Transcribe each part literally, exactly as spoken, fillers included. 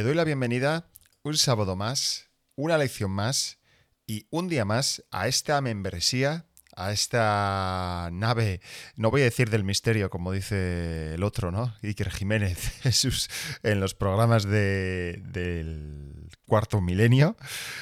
Te doy la bienvenida un sábado más, una lección más y un día más a esta membresía, a esta nave, no voy a decir del misterio como dice el otro, ¿no? Iker Jiménez Jesús, en los programas de, del cuarto milenio,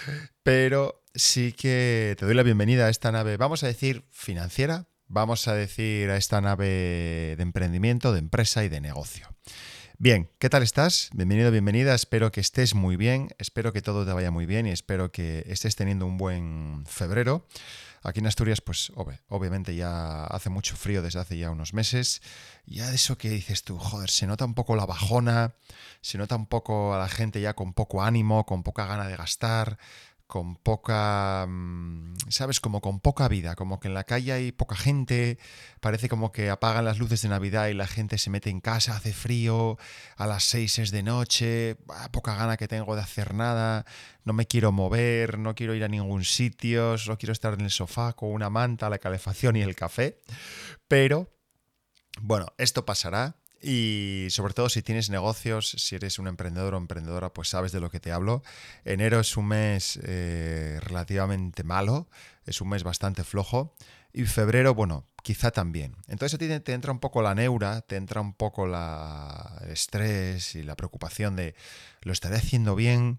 pero sí que te doy la bienvenida a esta nave, vamos a decir financiera, vamos a decir a esta nave de emprendimiento, de empresa y de negocio. Bien, ¿qué tal estás? Bienvenido, bienvenida. Espero que estés muy bien, espero que todo te vaya muy bien y espero que estés teniendo un buen febrero. Aquí en Asturias, pues ob- obviamente ya hace mucho frío desde hace ya unos meses. Ya de eso que dices tú, joder, se nota un poco la bajona, se nota un poco a la gente ya con poco ánimo, con poca gana de gastar, con poca, mm, ¿sabes? Como con poca vida, como que en la calle hay poca gente, parece como que apagan las luces de Navidad y la gente se mete en casa, hace frío, a las seis es de noche, bah, poca gana que tengo de hacer nada, no me quiero mover, no quiero ir a ningún sitio, solo quiero estar en el sofá con una manta, la calefacción y el café, pero bueno, esto pasará. Y sobre todo si tienes negocios, si eres un emprendedor o emprendedora, pues sabes de lo que te hablo. Enero es un mes eh, relativamente malo, es un mes bastante flojo. Y febrero, bueno, quizá también. Entonces a ti te, te entra un poco la neura, te entra un poco la, el estrés y la preocupación de ¿lo estaré haciendo bien?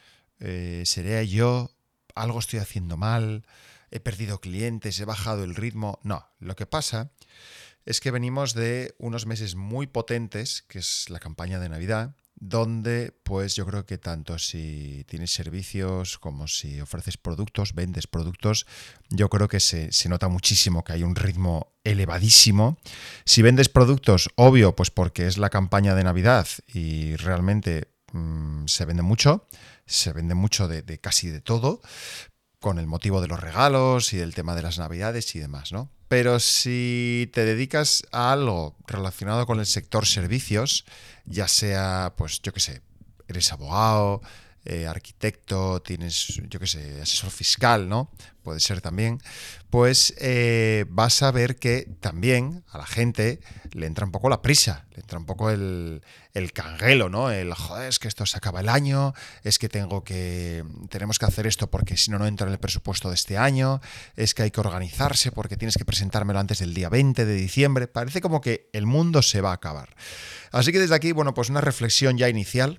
Eh, ¿Seré yo? ¿Algo estoy haciendo mal? ¿He perdido clientes? ¿He bajado el ritmo? No, lo que pasa es que venimos de unos meses muy potentes, que es la campaña de Navidad, donde pues yo creo que tanto si tienes servicios como si ofreces productos, vendes productos, yo creo que se, se nota muchísimo que hay un ritmo elevadísimo. Si vendes productos, obvio, pues porque es la campaña de Navidad y realmente mmm, se vende mucho, se vende mucho de, de casi de todo, con el motivo de los regalos y del tema de las navidades y demás, ¿no? Pero si te dedicas a algo relacionado con el sector servicios, ya sea, pues yo qué sé, eres abogado, eh, arquitecto, tienes, yo qué sé, asesor fiscal, ¿no? Puede ser también, pues eh, vas a ver que también a la gente le entra un poco la prisa, le entra un poco el, el canguelo, ¿no? El, joder, es que esto se acaba el año, es que tengo que, tenemos que hacer esto porque si no, no entra en el presupuesto de este año, es que hay que organizarse porque tienes que presentármelo antes del día veinte de diciembre, parece como que el mundo se va a acabar. Así que desde aquí, bueno, pues una reflexión ya inicial.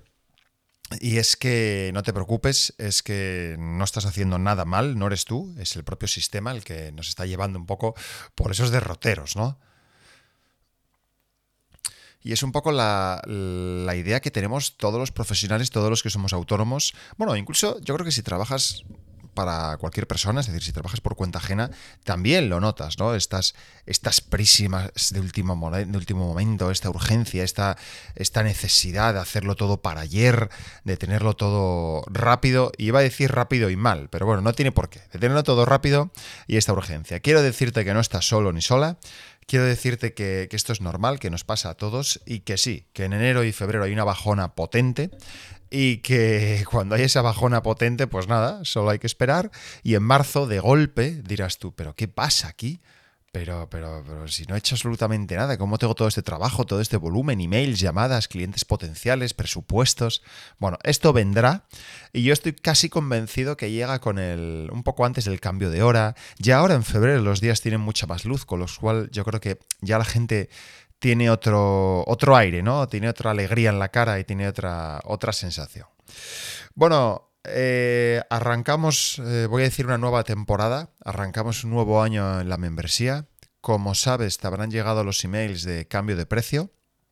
Y es que no te preocupes, es que no estás haciendo nada mal, no eres tú, es el propio sistema el que nos está llevando un poco por esos derroteros, ¿no? Y es un poco la, la idea que tenemos todos los profesionales, todos los que somos autónomos. Bueno, incluso yo creo que si trabajas para cualquier persona, es decir, si trabajas por cuenta ajena, también lo notas, ¿no? Estas, estas prísimas de último, de último momento, esta urgencia, esta, esta necesidad de hacerlo todo para ayer, de tenerlo todo rápido, y iba a decir rápido y mal, pero bueno, no tiene por qué, de tenerlo todo rápido y esta urgencia. Quiero decirte que no estás solo ni sola, quiero decirte que, que esto es normal, que nos pasa a todos y que sí, que en enero y febrero hay una bajona potente y que cuando hay esa bajona potente, pues nada, solo hay que esperar y en marzo de golpe dirás tú, ¿pero qué pasa aquí? Pero, pero, pero si no he hecho absolutamente nada, ¿cómo tengo todo este trabajo, todo este volumen, emails, llamadas, clientes potenciales, presupuestos? Bueno, esto vendrá y yo estoy casi convencido que llega con el un poco antes del cambio de hora. Ya ahora en febrero los días tienen mucha más luz, con lo cual yo creo que ya la gente tiene otro, otro aire, ¿no? Tiene otra alegría en la cara y tiene otra, otra sensación. Bueno, eh, arrancamos, eh, voy a decir una nueva temporada, arrancamos un nuevo año en la membresía. Como sabes, te habrán llegado los emails de cambio de precio.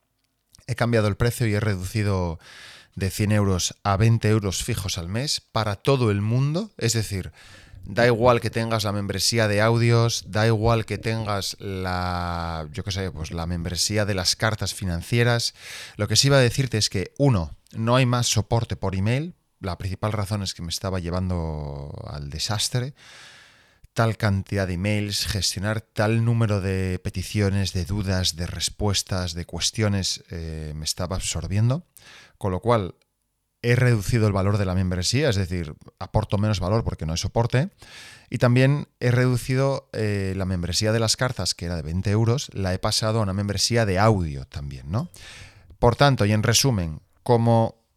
He cambiado el precio y he reducido de cien euros a veinte euros fijos al mes para todo el mundo. Es decir, da igual que tengas la membresía de audios, da igual que tengas la, yo qué sé, pues la membresía de las cartas financieras. Lo que sí iba a decirte es que, uno, no hay más soporte por email. La principal razón es que me estaba llevando al desastre. Tal cantidad de emails, gestionar tal número de peticiones, de dudas, de respuestas, de cuestiones, eh, me estaba absorbiendo. Con lo cual, he reducido el valor de la membresía, es decir, aporto menos valor porque no hay soporte. Y también he reducido eh, la membresía de las cartas, que era de veinte euros, la he pasado a una membresía de audio también, ¿no? Por tanto, y en resumen, como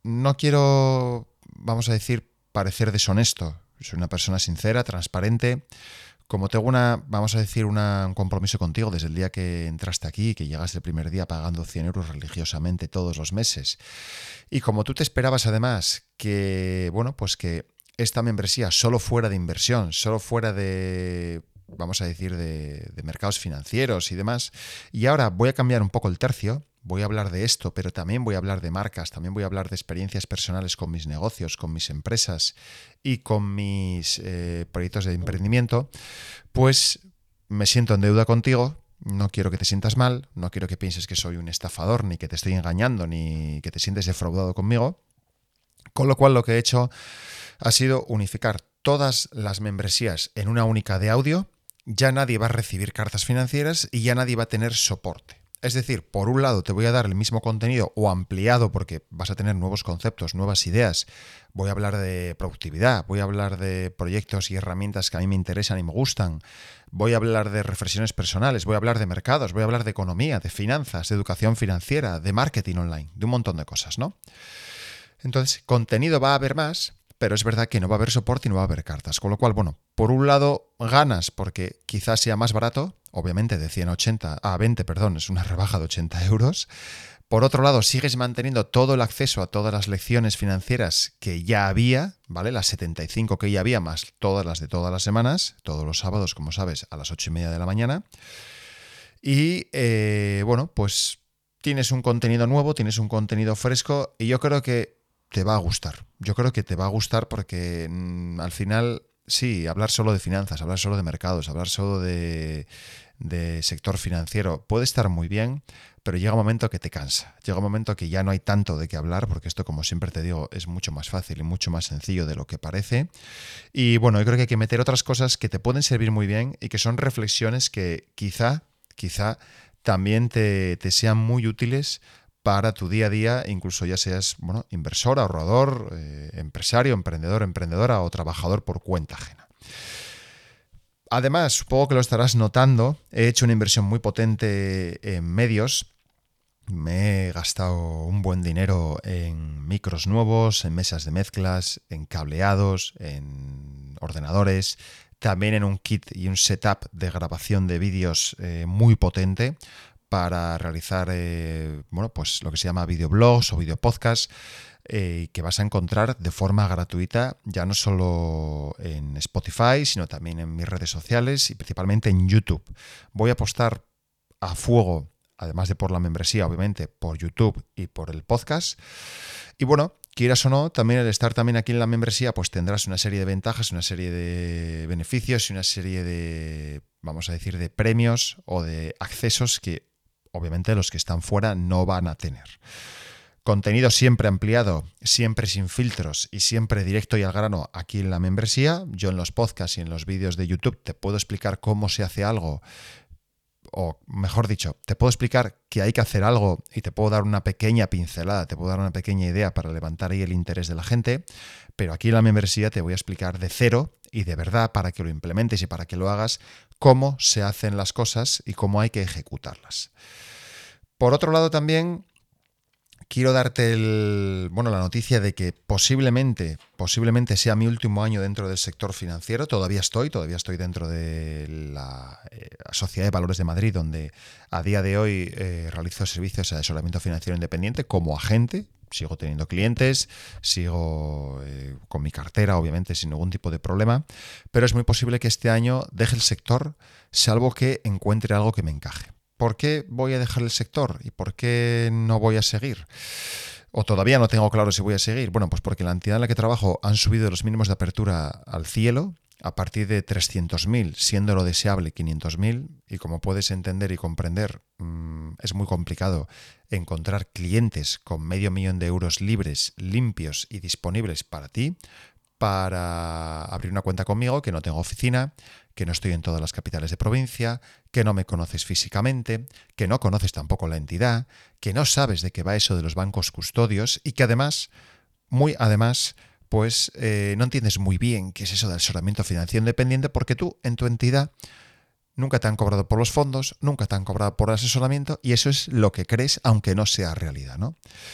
no quiero, vamos a decir, parecer deshonesto. Soy una persona sincera, transparente. Como tengo una, vamos a decir, una, un compromiso contigo desde el día que entraste aquí, que llegaste el primer día pagando cien euros religiosamente todos los meses. Y como tú te esperabas además que, bueno, pues que esta membresía solo fuera de inversión, solo fuera de, vamos a decir, de, de mercados financieros y demás. Y ahora voy a cambiar un poco el tercio. Voy a hablar de esto, pero también voy a hablar de marcas, también voy a hablar de experiencias personales con mis negocios, con mis empresas y con mis eh, proyectos de emprendimiento. Pues me siento en deuda contigo, no quiero que te sientas mal, no quiero que pienses que soy un estafador, ni que te estoy engañando, ni que te sientes defraudado conmigo. Con lo cual lo que he hecho ha sido unificar todas las membresías en una única de audio. Ya nadie va a recibir cartas financieras y ya nadie va a tener soporte. Es decir, por un lado te voy a dar el mismo contenido o ampliado porque vas a tener nuevos conceptos, nuevas ideas. Voy a hablar de productividad, voy a hablar de proyectos y herramientas que a mí me interesan y me gustan. Voy a hablar de reflexiones personales, voy a hablar de mercados, voy a hablar de economía, de finanzas, de educación financiera, de marketing online, de un montón de cosas, ¿no? Entonces, contenido va a haber más, pero es verdad que no va a haber soporte y no va a haber cartas. Con lo cual, bueno, por un lado ganas porque quizás sea más barato, obviamente de cien a ochenta, a veinte, perdón, es una rebaja de ochenta euros. Por otro lado, sigues manteniendo todo el acceso a todas las lecciones financieras que ya había, ¿vale? Las setenta y cinco que ya había, más todas las de todas las semanas, todos los sábados, como sabes, a las ocho y media de la mañana. Y, eh, bueno, pues tienes un contenido nuevo, tienes un contenido fresco y yo creo que te va a gustar. Yo creo que te va a gustar porque mmm, al final, sí, hablar solo de finanzas, hablar solo de mercados, hablar solo de, de sector financiero puede estar muy bien, pero llega un momento que te cansa. Llega un momento que ya no hay tanto de qué hablar, porque esto, como siempre te digo, es mucho más fácil y mucho más sencillo de lo que parece. Y bueno, yo creo que hay que meter otras cosas que te pueden servir muy bien y que son reflexiones que quizá, quizá también te, te sean muy útiles para tu día a día, incluso ya seas, bueno, inversor, ahorrador, eh, empresario, emprendedor, emprendedora o trabajador por cuenta ajena. Además, supongo que lo estarás notando, he hecho una inversión muy potente en medios. Me he gastado un buen dinero en micros nuevos, en mesas de mezclas, en cableados, en ordenadores, también en un kit y un setup de grabación de vídeos eh, muy potente para realizar eh, bueno, pues lo que se llama videoblogs o videopodcasts eh, que vas a encontrar de forma gratuita, ya no solo en Spotify, sino también en mis redes sociales y principalmente en YouTube. Voy a apostar a fuego, además de por la membresía, obviamente, por YouTube y por el podcast. Y bueno, quieras o no, también el estar también aquí en la membresía, pues tendrás una serie de ventajas, una serie de beneficios y una serie de, vamos a decir, de premios o de accesos que obviamente los que están fuera no van a tener. Contenido siempre ampliado, siempre sin filtros y siempre directo y al grano aquí en la membresía. Yo en los podcasts y en los vídeos de YouTube te puedo explicar cómo se hace algo, o mejor dicho, te puedo explicar que hay que hacer algo y te puedo dar una pequeña pincelada, te puedo dar una pequeña idea para levantar ahí el interés de la gente, pero aquí en la membresía te voy a explicar de cero y de verdad, para que lo implementes y para que lo hagas, cómo se hacen las cosas y cómo hay que ejecutarlas. Por otro lado también quiero darte el, bueno, la noticia de que posiblemente, posiblemente sea mi último año dentro del sector financiero. Todavía estoy, todavía estoy dentro de la eh, Sociedad de Valores de Madrid, donde a día de hoy eh, realizo servicios de asesoramiento financiero independiente como agente. Sigo teniendo clientes, sigo eh, con mi cartera, obviamente, sin ningún tipo de problema, pero es muy posible que este año deje el sector, salvo que encuentre algo que me encaje. ¿Por qué voy a dejar el sector y por qué no voy a seguir? O todavía no tengo claro si voy a seguir. Bueno, pues porque la entidad en la que trabajo han subido los mínimos de apertura al cielo a partir de trescientos mil, siendo lo deseable quinientos mil. Y como puedes entender y comprender, mmm, es muy complicado encontrar clientes con medio millón de euros libres, limpios y disponibles para ti, para abrir una cuenta conmigo, que no tengo oficina, que no estoy en todas las capitales de provincia, que no me conoces físicamente, que no conoces tampoco la entidad, que no sabes de qué va eso de los bancos custodios y que además, muy además, pues eh, no entiendes muy bien qué es eso del asesoramiento financiero independiente, porque tú en tu entidad nunca te han cobrado por los fondos, nunca te han cobrado por el asesoramiento y eso es lo que crees, aunque no sea realidad, ¿no?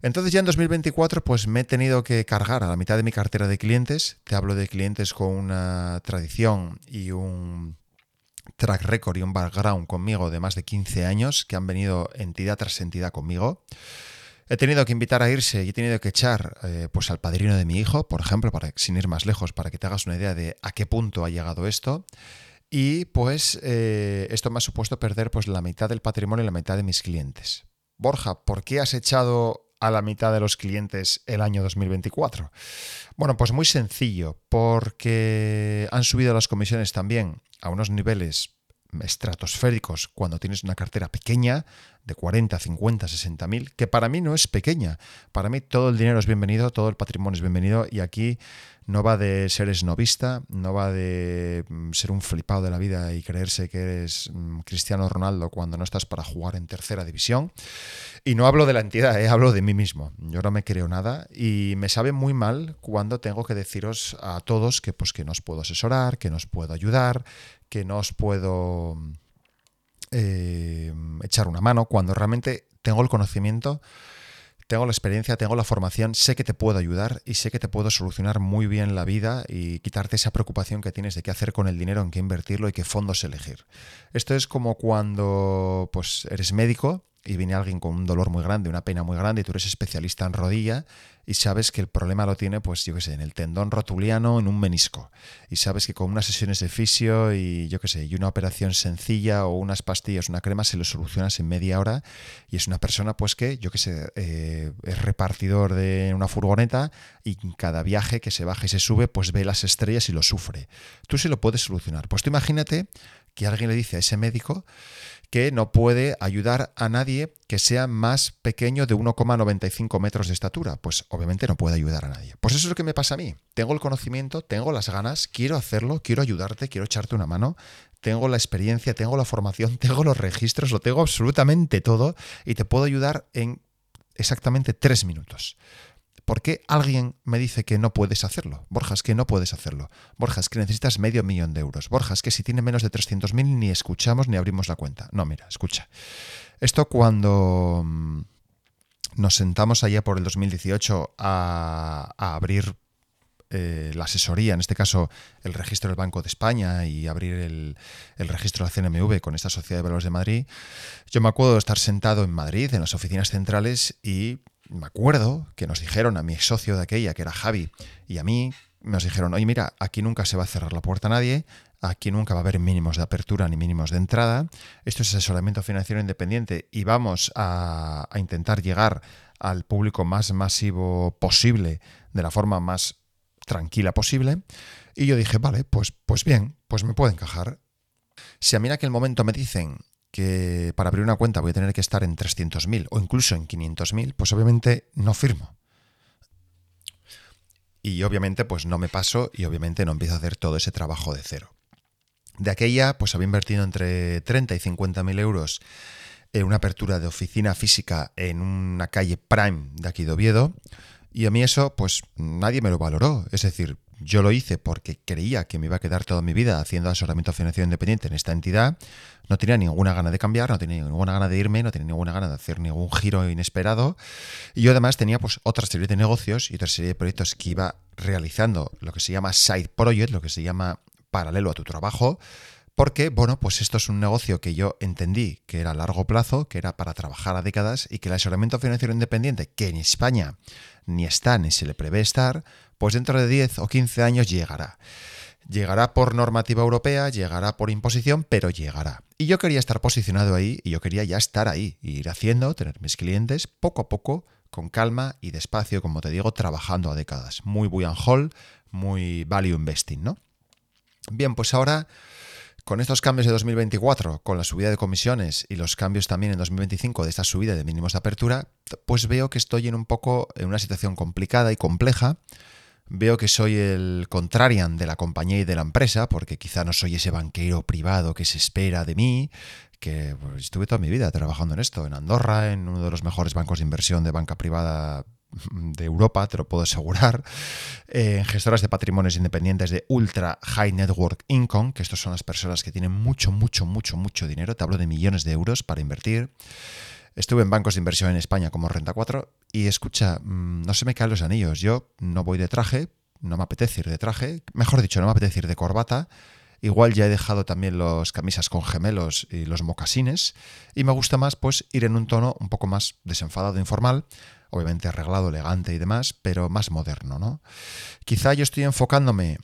Entonces ya en dos mil veinticuatro pues me he tenido que cargar a la mitad de mi cartera de clientes. Te hablo de clientes con una tradición y un track record y un background conmigo de más de quince años que han venido entidad tras entidad conmigo. He tenido que invitar a irse y he tenido que echar eh, pues al padrino de mi hijo, por ejemplo, para, sin ir más lejos, para que te hagas una idea de a qué punto ha llegado esto. Y pues eh, esto me ha supuesto perder pues la mitad del patrimonio y la mitad de mis clientes. Borja, ¿por qué has echado a la mitad de los clientes el año dos mil veinticuatro? Bueno, pues muy sencillo, porque han subido las comisiones también a unos niveles estratosféricos cuando tienes una cartera pequeña de cuarenta, cincuenta, sesenta mil, que para mí no es pequeña. Para mí todo el dinero es bienvenido, todo el patrimonio es bienvenido y aquí no va de ser esnovista, no va de ser un flipado de la vida y creerse que eres Cristiano Ronaldo cuando no estás para jugar en tercera división. Y no hablo de la entidad, eh, hablo de mí mismo. Yo no me creo nada y me sabe muy mal cuando tengo que deciros a todos que, pues, que no os puedo asesorar, que no os puedo ayudar, que no os puedo eh, echar una mano, cuando realmente tengo el conocimiento, tengo la experiencia, tengo la formación, sé que te puedo ayudar y sé que te puedo solucionar muy bien la vida y quitarte esa preocupación que tienes de qué hacer con el dinero, en qué invertirlo y qué fondos elegir. Esto es como cuando pues, eres médico y viene alguien con un dolor muy grande, una pena muy grande, y tú eres especialista en rodilla y sabes que el problema lo tiene, pues yo qué sé, en el tendón rotuliano, en un menisco. Y sabes que con unas sesiones de fisio y yo qué sé, y una operación sencilla o unas pastillas, una crema, se lo solucionas en media hora. Y es una persona, pues que, yo qué sé, eh, es repartidor de una furgoneta y en cada viaje que se baja y se sube, pues ve las estrellas y lo sufre. Tú se lo puedes solucionar. Pues tú imagínate que alguien le dice a ese médico que no puede ayudar a nadie que sea más pequeño de uno coma noventa y cinco metros de estatura. Pues obviamente no puede ayudar a nadie. Pues eso es lo que me pasa a mí. Tengo el conocimiento, tengo las ganas, quiero hacerlo, quiero ayudarte, quiero echarte una mano, tengo la experiencia, tengo la formación, tengo los registros, lo tengo absolutamente todo y te puedo ayudar en exactamente tres minutos. ¿Por qué alguien me dice que no puedes hacerlo? Borja, es que no puedes hacerlo. Borja, es que necesitas medio millón de euros. Borja, es que si tiene menos de trescientos mil ni escuchamos ni abrimos la cuenta. No, mira, escucha. Esto cuando nos sentamos allá por el dos mil dieciocho a, a abrir eh, la asesoría, en este caso el registro del Banco de España y abrir el, el registro de la C N M V con esta Sociedad de Valores de Madrid, yo me acuerdo de estar sentado en Madrid, en las oficinas centrales, y me acuerdo que nos dijeron a mi socio de aquella, que era Javi, y a mí, nos dijeron, oye, mira, aquí nunca se va a cerrar la puerta a nadie, aquí nunca va a haber mínimos de apertura ni mínimos de entrada, esto es asesoramiento financiero independiente y vamos a, a intentar llegar al público más masivo posible, de la forma más tranquila posible. Y yo dije, vale, pues, pues bien, pues me puede encajar. Si a mí en aquel momento me dicen que para abrir una cuenta voy a tener que estar en trescientos mil o incluso en quinientos mil, pues obviamente no firmo. Y obviamente pues no me paso y obviamente no empiezo a hacer todo ese trabajo de cero. De aquella pues había invertido entre treinta y cincuenta mil euros en una apertura de oficina física en una calle Prime de aquí de Oviedo y a mí eso pues nadie me lo valoró. Es decir, yo lo hice porque creía que me iba a quedar toda mi vida haciendo asesoramiento financiero independiente en esta entidad. No tenía ninguna gana de cambiar, no tenía ninguna gana de irme, no tenía ninguna gana de hacer ningún giro inesperado. Y yo además tenía pues otra serie de negocios y otra serie de proyectos que iba realizando, lo que se llama side project, lo que se llama paralelo a tu trabajo, porque, bueno, pues esto es un negocio que yo entendí que era a largo plazo, que era para trabajar a décadas y que el asesoramiento financiero independiente, que en España ni está ni se le prevé estar, pues dentro de diez o quince años llegará. Llegará por normativa europea, llegará por imposición, pero llegará. Y yo quería estar posicionado ahí y yo quería ya estar ahí, y ir haciendo, tener mis clientes poco a poco, con calma y despacio, como te digo, trabajando a décadas. Muy buy and hold, muy value investing, ¿no? Bien, pues ahora, con estos cambios de dos mil veinticuatro, con la subida de comisiones y los cambios también en dos mil veinticinco de esta subida de mínimos de apertura, pues veo que estoy en un poco en una situación complicada y compleja. Veo que soy el contrarian de la compañía y de la empresa, porque quizá no soy ese banquero privado que se espera de mí, que pues, estuve toda mi vida trabajando en esto, en Andorra, en uno de los mejores bancos de inversión de banca privada de Europa, te lo puedo asegurar, eh, en gestoras de patrimonios independientes de ultra high network income, que estos son las personas que tienen mucho, mucho, mucho, mucho dinero, te hablo de millones de euros para invertir. Estuve en bancos de inversión en España como Renta cuatro y escucha, no se me caen los anillos. Yo no voy de traje, no me apetece ir de traje, mejor dicho, no me apetece ir de corbata. Igual ya he dejado también los camisas con gemelos y los mocasines y me gusta más pues ir en un tono un poco más desenfadado, informal, obviamente arreglado, elegante y demás, pero más moderno, ¿no? Quizá yo estoy enfocándome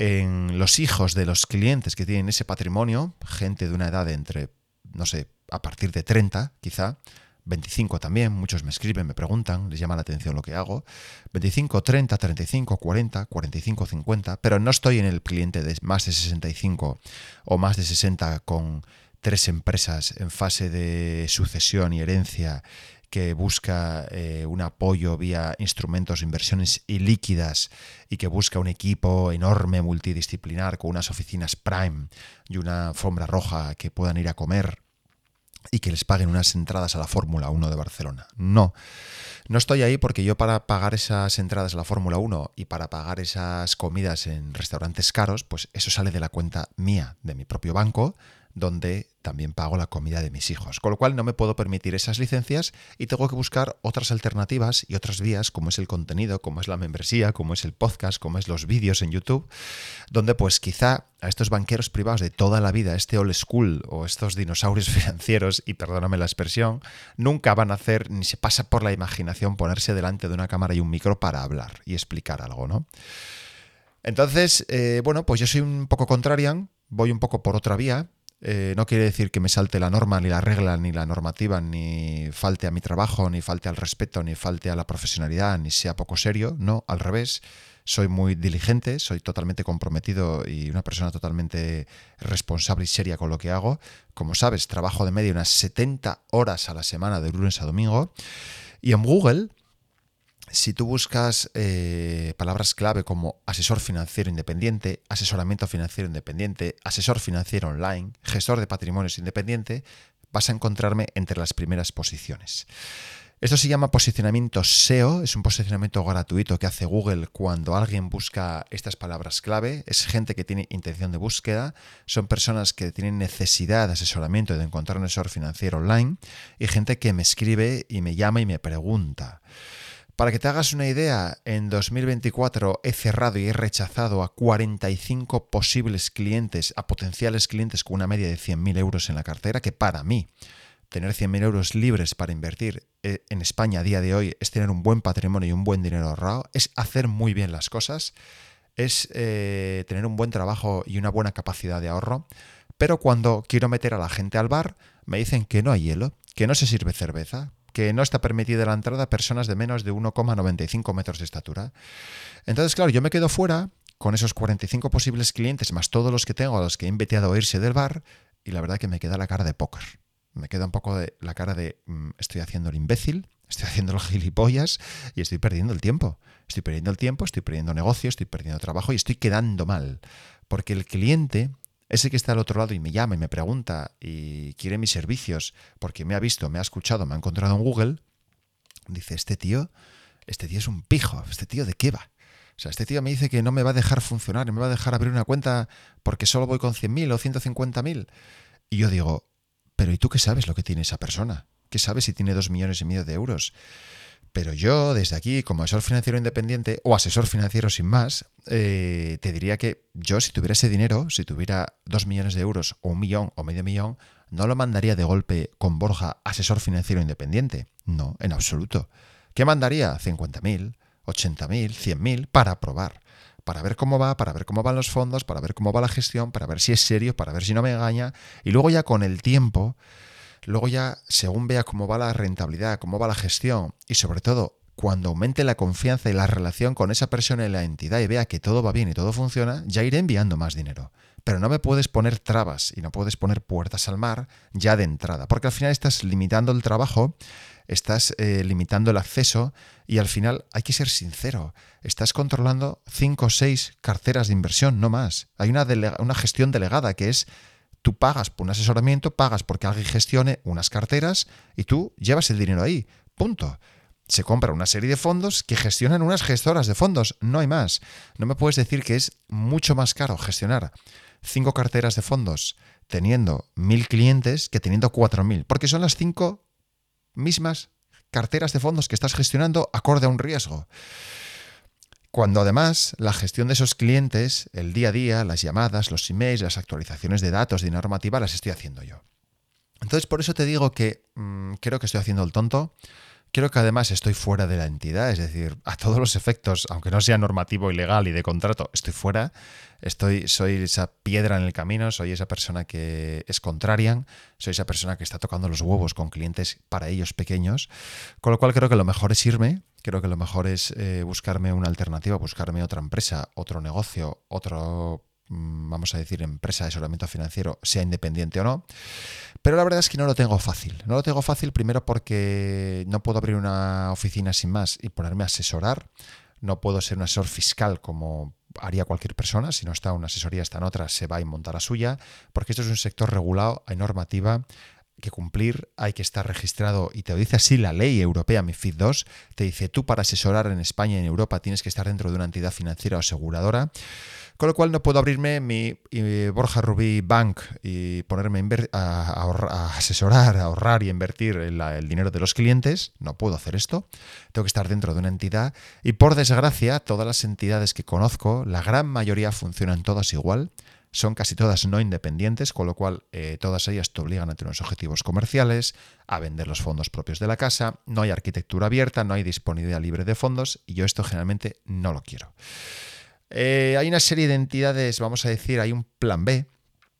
en los hijos de los clientes que tienen ese patrimonio, gente de una edad de entre, no sé, a partir de treinta, quizá, veinticinco también, muchos me escriben, me preguntan, les llama la atención lo que hago, veinticinco, treinta, treinta y cinco, cuarenta, cuarenta y cinco, cincuenta, pero no estoy en el cliente de más de sesenta y cinco o más de sesenta con tres empresas en fase de sucesión y herencia que busca eh, un apoyo vía instrumentos, inversiones ilíquidas y que busca un equipo enorme, multidisciplinar, con unas oficinas prime y una alfombra roja que puedan ir a comer y que les paguen unas entradas a la Fórmula uno de Barcelona. No, no estoy ahí porque yo para pagar esas entradas a la Fórmula uno y para pagar esas comidas en restaurantes caros, pues eso sale de la cuenta mía, de mi propio banco, donde también pago la comida de mis hijos. Con lo cual no me puedo permitir esas licencias y tengo que buscar otras alternativas y otras vías, como es el contenido, como es la membresía, como es el podcast, como es los vídeos en YouTube, donde pues quizá a estos banqueros privados de toda la vida, este old school o estos dinosaurios financieros, y perdóname la expresión, nunca van a hacer, ni se pasa por la imaginación ponerse delante de una cámara y un micro para hablar y explicar algo, ¿no? Entonces, eh, bueno, pues yo soy un poco contrarian, voy un poco por otra vía. Eh, no quiere decir que me salte la norma, ni la regla, ni la normativa, ni falte a mi trabajo, ni falte al respeto, ni falte a la profesionalidad, ni sea poco serio. No, al revés. Soy muy diligente, soy totalmente comprometido y una persona totalmente responsable y seria con lo que hago. Como sabes, trabajo de media unas setenta horas a la semana de lunes a domingo. Y en Google, si tú buscas eh, palabras clave como asesor financiero independiente, asesoramiento financiero independiente, asesor financiero online, gestor de patrimonios independiente, vas a encontrarme entre las primeras posiciones. Esto se llama posicionamiento S E O, es un posicionamiento gratuito que hace Google cuando alguien busca estas palabras clave. Es gente que tiene intención de búsqueda, son personas que tienen necesidad de asesoramiento y de encontrar un asesor financiero online y gente que me escribe y me llama y me pregunta. Para que te hagas una idea, en dos mil veinticuatro he cerrado y he rechazado a cuarenta y cinco posibles clientes, a potenciales clientes con una media de cien mil euros en la cartera, que para mí tener cien mil euros libres para invertir en España a día de hoy es tener un buen patrimonio y un buen dinero ahorrado, es hacer muy bien las cosas, es eh, tener un buen trabajo y una buena capacidad de ahorro, pero cuando quiero meter a la gente al bar me dicen que no hay hielo, que no se sirve cerveza, que no está permitida la entrada a personas de menos de uno coma noventa y cinco metros de estatura. Entonces, claro, yo me quedo fuera con esos cuarenta y cinco posibles clientes, más todos los que tengo a los que he invitado a irse del bar, y la verdad que me queda la cara de póker. Me queda un poco de la cara de mmm, estoy haciendo el imbécil, estoy haciendo los gilipollas y estoy perdiendo el tiempo. Estoy perdiendo el tiempo, estoy perdiendo negocio, estoy perdiendo trabajo y estoy quedando mal. Porque el cliente, ese que está al otro lado y me llama y me pregunta y quiere mis servicios porque me ha visto, me ha escuchado, me ha encontrado en Google, dice, este tío, este tío es un pijo, ¿este tío de qué va? O sea, este tío me dice que no me va a dejar funcionar, no me va a dejar abrir una cuenta porque solo voy con cien mil o ciento cincuenta mil. Y yo digo, pero ¿y tú qué sabes lo que tiene esa persona? ¿Qué sabes si tiene dos millones y medio de euros? Pero yo, desde aquí, como asesor financiero independiente o asesor financiero sin más, eh, te diría que yo, si tuviera ese dinero, si tuviera dos millones de euros o un millón o medio millón, no lo mandaría de golpe con Borja, asesor financiero independiente. No, en absoluto. ¿Qué mandaría? cincuenta mil, ochenta mil, cien mil para probar. Para ver cómo va, para ver cómo van los fondos, para ver cómo va la gestión, para ver si es serio, para ver si no me engaña. Y luego ya con el tiempo... Luego ya, según vea cómo va la rentabilidad, cómo va la gestión y sobre todo cuando aumente la confianza y la relación con esa persona y la entidad y vea que todo va bien y todo funciona, ya iré enviando más dinero. Pero no me puedes poner trabas y no puedes poner puertas al mar ya de entrada, porque al final estás limitando el trabajo, estás eh, limitando el acceso y al final hay que ser sincero, estás controlando cinco o seis carteras de inversión, no más. Hay una, delega- una gestión delegada que es... Tú pagas por un asesoramiento, pagas porque alguien gestione unas carteras y tú llevas el dinero ahí. Punto. Se compra una serie de fondos que gestionan unas gestoras de fondos. No hay más. No me puedes decir que es mucho más caro gestionar cinco carteras de fondos teniendo mil clientes que teniendo cuatro mil. Porque son las cinco mismas carteras de fondos que estás gestionando acorde a un riesgo. Cuando además la gestión de esos clientes, el día a día, las llamadas, los emails, las actualizaciones de datos, de normativa, las estoy haciendo yo. Entonces, por eso te digo que mmm, creo que estoy haciendo el tonto. Creo que además estoy fuera de la entidad, es decir, a todos los efectos, aunque no sea normativo y legal y de contrato, estoy fuera. Estoy, soy esa piedra en el camino, soy esa persona que es contrarian, soy esa persona que está tocando los huevos con clientes para ellos pequeños, con lo cual creo que lo mejor es irme, creo que lo mejor es eh, buscarme una alternativa, buscarme otra empresa, otro negocio, otro, vamos a decir, empresa de asesoramiento financiero, sea independiente o no. Pero la verdad es que no lo tengo fácil. No lo tengo fácil primero porque no puedo abrir una oficina sin más y ponerme a asesorar. No puedo ser un asesor fiscal como haría cualquier persona. Si no está una asesoría, está en otra, se va a montar la suya. Porque esto es un sector regulado, hay normativa que cumplir, hay que estar registrado, y te lo dice así la ley europea MiFID dos, te dice tú para asesorar en España y en Europa tienes que estar dentro de una entidad financiera o aseguradora, con lo cual no puedo abrirme mi eh, Borja Rubí Bank y ponerme a, a, ahorrar, a asesorar, a ahorrar y invertir el, el dinero de los clientes. No puedo hacer esto, tengo que estar dentro de una entidad y, por desgracia, todas las entidades que conozco, la gran mayoría funcionan todas igual. Son casi todas no independientes, con lo cual eh, todas ellas te obligan a tener unos objetivos comerciales, a vender los fondos propios de la casa, no hay arquitectura abierta, no hay disponibilidad libre de fondos y yo esto generalmente no lo quiero. Eh, hay una serie de entidades, vamos a decir, hay un plan B,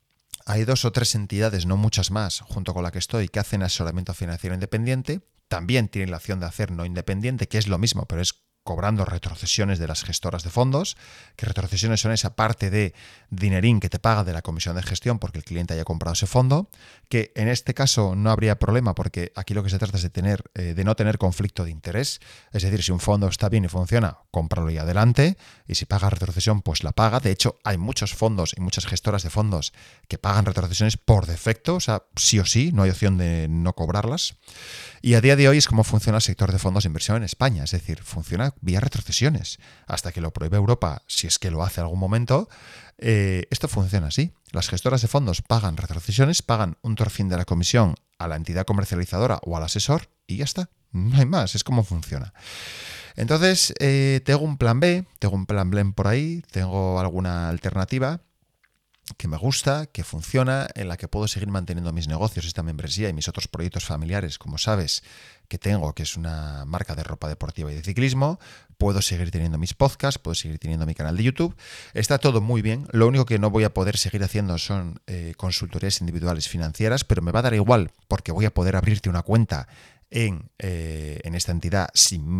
hay dos o tres entidades, no muchas más, junto con la que estoy, que hacen asesoramiento financiero independiente, también tienen la opción de hacer no independiente, que es lo mismo, pero es cobrando retrocesiones de las gestoras de fondos, que retrocesiones son esa parte de dinerín que te paga de la comisión de gestión porque el cliente haya comprado ese fondo, que en este caso no habría problema porque aquí lo que se trata es de, tener, eh, de no tener conflicto de interés, es decir, si un fondo está bien y funciona, cómpralo y adelante, y si paga retrocesión, pues la paga. De hecho, hay muchos fondos y muchas gestoras de fondos que pagan retrocesiones por defecto, o sea, sí o sí, no hay opción de no cobrarlas. Y a día de hoy es como funciona el sector de fondos de inversión en España, es decir, funciona vía retrocesiones. Hasta que lo prohíbe Europa, si es que lo hace algún momento, eh, esto funciona así. Las gestoras de fondos pagan retrocesiones, pagan un torcín de la comisión a la entidad comercializadora o al asesor y ya está. No hay más, es como funciona. Entonces, eh, tengo un plan B, tengo un plan B por ahí, tengo alguna alternativa que me gusta, que funciona, en la que puedo seguir manteniendo mis negocios, esta membresía y mis otros proyectos familiares, como sabes, que tengo, que es una marca de ropa deportiva y de ciclismo. Puedo seguir teniendo mis podcasts, puedo seguir teniendo mi canal de YouTube. Está todo muy bien. Lo único que no voy a poder seguir haciendo son eh, consultorías individuales financieras, pero me va a dar igual porque voy a poder abrirte una cuenta en, eh, en esta entidad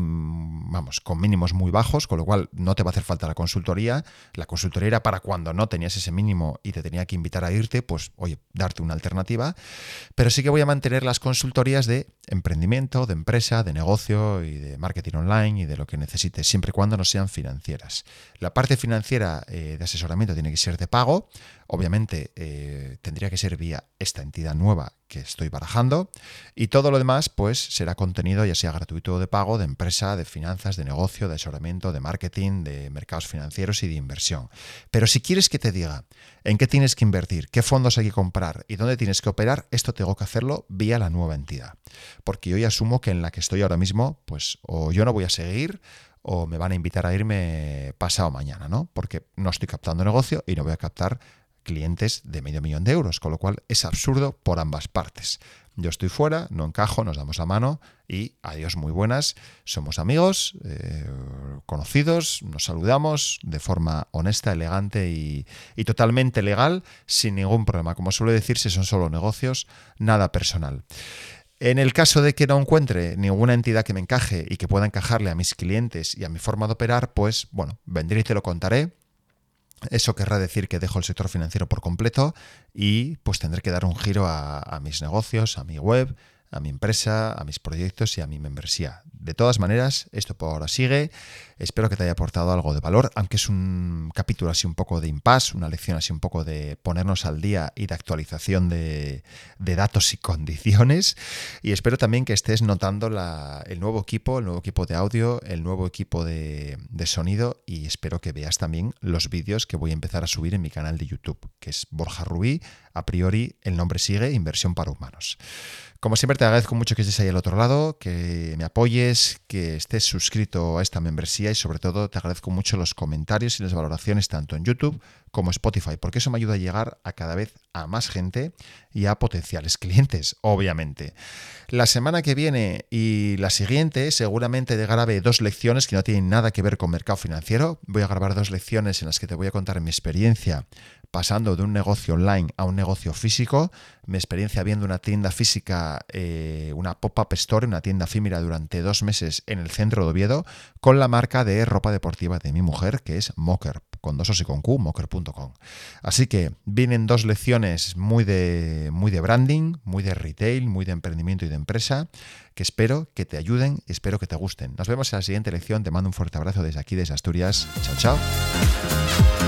sin, vamos, con mínimos muy bajos, con lo cual no te va a hacer falta la consultoría. La consultoría era para cuando no tenías ese mínimo y te tenía que invitar a irte, pues oye, darte una alternativa. Pero sí que voy a mantener las consultorías de emprendimiento, de empresa, de negocio y de marketing online y de lo que necesites, siempre y cuando no sean financieras. La parte financiera eh, de asesoramiento tiene que ser de pago. Obviamente eh, tendría que ser vía esta entidad nueva que estoy barajando, y todo lo demás pues será contenido ya sea gratuito o de pago, de empresa, de finanzas, de negocio, de asesoramiento, de marketing, de mercados financieros y de inversión. Pero si quieres que te diga en qué tienes que invertir, qué fondos hay que comprar y dónde tienes que operar, esto tengo que hacerlo vía la nueva entidad, porque yo ya asumo que en la que estoy ahora mismo pues o yo no voy a seguir o me van a invitar a irme pasado mañana, ¿no? Porque no estoy captando negocio y no voy a captar clientes de medio millón de euros, con lo cual es absurdo por ambas partes. Yo estoy fuera, no encajo, nos damos la mano y adiós, muy buenas, somos amigos, eh, conocidos, nos saludamos de forma honesta, elegante y, y totalmente legal, sin ningún problema. Como suele decirse, son solo negocios, nada personal. En el caso de que no encuentre ninguna entidad que me encaje y que pueda encajarle a mis clientes y a mi forma de operar, pues bueno, vendré y te lo contaré. Eso querrá decir que dejo el sector financiero por completo y pues tendré que dar un giro a, a mis negocios, a mi web, a mi empresa, a mis proyectos y a mi membresía. De todas maneras, esto por ahora sigue. Espero que te haya aportado algo de valor, aunque es un capítulo así un poco de impasse, una lección así un poco de ponernos al día y de actualización de, de datos y condiciones. Y espero también que estés notando la, el nuevo equipo, el nuevo equipo de audio, el nuevo equipo de, de sonido, y espero que veas también los vídeos que voy a empezar a subir en mi canal de YouTube, que es Borja Rubí. A priori el nombre sigue, Inversión para Humanos. Como siempre te agradezco mucho que estés ahí al otro lado, que me apoyes, que estés suscrito a esta membresía y sobre todo te agradezco mucho los comentarios y las valoraciones tanto en YouTube como Spotify, porque eso me ayuda a llegar a cada vez a más gente y a potenciales clientes, obviamente. La semana que viene y la siguiente seguramente grabe dos lecciones que no tienen nada que ver con mercado financiero. Voy a grabar dos lecciones en las que te voy a contar mi experiencia pasando de un negocio online a un negocio físico, mi experiencia viendo una tienda física, eh, una pop-up store, una tienda efímera durante dos meses en el centro de Oviedo, con la marca de ropa deportiva de mi mujer, que es Mocker, con dos os y con Q, mocker punto com. Así que vienen dos lecciones muy de, muy de branding, muy de retail, muy de emprendimiento y de empresa, que espero que te ayuden y espero que te gusten. Nos vemos en la siguiente lección. Te mando un fuerte abrazo desde aquí, desde Asturias. Chao, chao.